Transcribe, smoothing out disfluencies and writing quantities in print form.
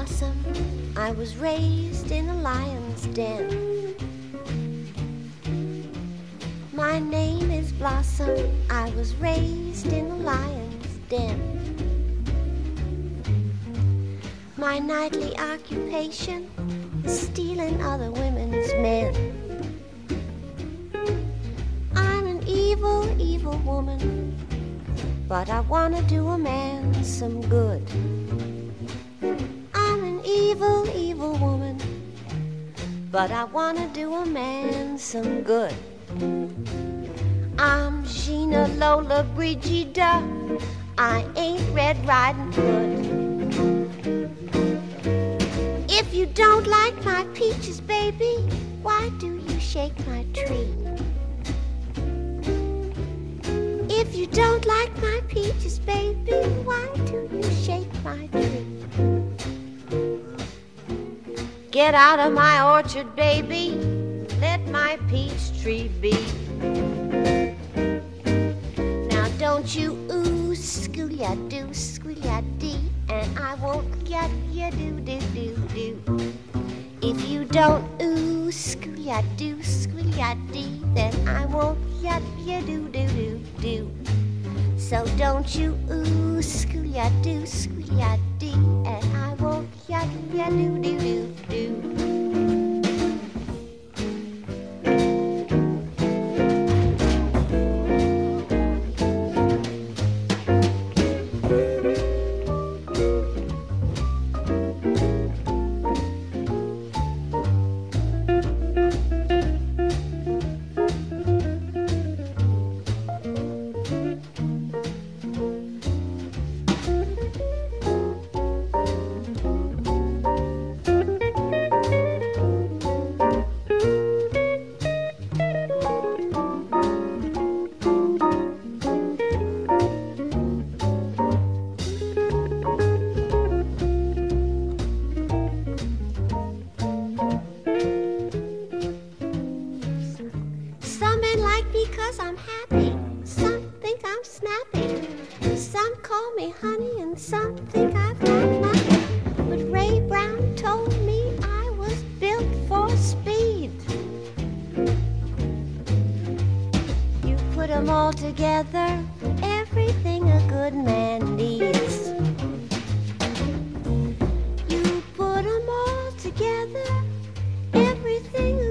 Blossom, I was raised in a lion's den. My name is Blossom, I was raised in a lion's den. My nightly occupation is stealing other women's men. I'm an evil, evil woman, but I wanna do a man some good. I'm an evil, evil woman, but I wanna do a man some good. I'm Gina Lola Brigida, I ain't Red Riding Hood. If you don't like my peaches, baby, why do you shake my tree? If you don't like my peaches, baby, why do you shake my tree? Get out of my orchard, baby, let my peach tree be. Now don't you ooh, schooly-a-doo, schooly-a-dee, and I won't yut-ya-doo-doo-doo-doo. If you don't ooh, schooly-a-doo, schooly-a-dee, then I won't yut-ya-doo-doo-doo-doo. So don't you ooh, schooly-a-doo, schooly-a-dee, and I won't yut-ya-doo-doo-doo-doo. Because I'm happy, some think I'm snappy, some call me honey, and some think I've got money. But Ray Brown told me I was built for speed. You put 'em all together, everything a good man needs. You put 'em all together, everything